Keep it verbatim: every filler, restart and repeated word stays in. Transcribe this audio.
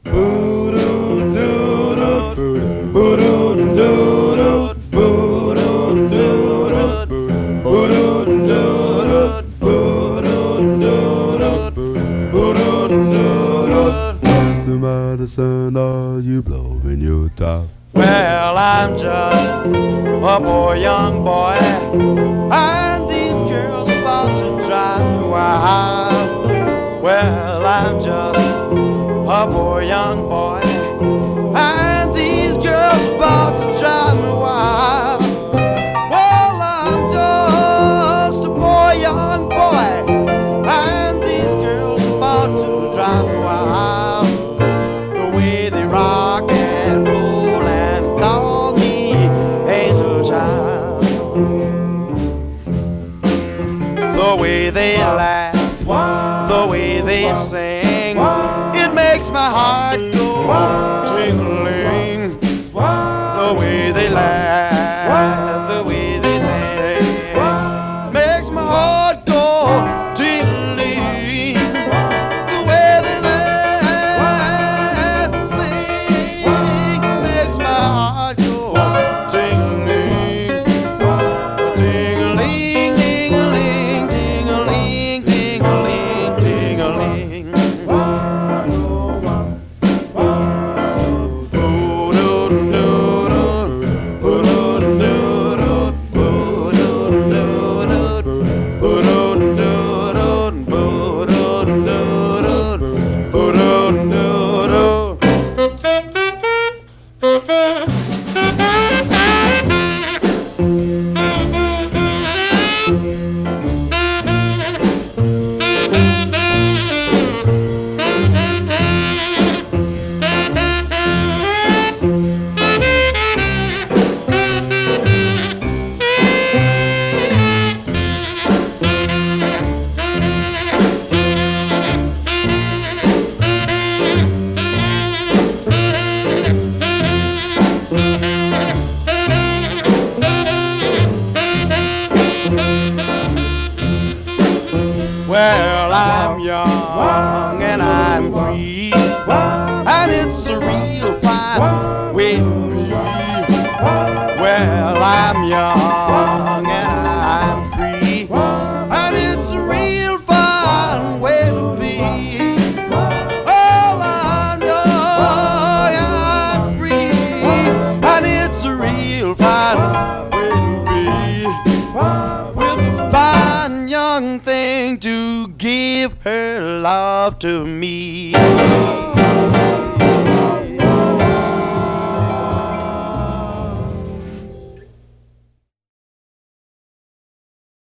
What's the matter, son? Are you blowing your top? Well, I'm just a poor young boy, and these girls about to drive me wild. Well, I'm just a poor young boy, and these girls about to drive me wild. Well, I'm just a poor young boy, and these girls about to drive me wild. The way they rock and roll and call me angel child, the way they laugh, the way they sing, it makes my heart go tingling. The way they laugh, the way they sing, makes my heart go tingling. The way they laugh, sing, makes my heart go tingling. Tingling, tingling, tingling, tingling, tingling. Well, I'm young and I'm free, and it's a real fine way to be. Well, I'm young and I'm free, and it's a real fine way to be. Well, I'm young and I'm free, and it's a real fine way to be. With a fine young thing to give her love to me.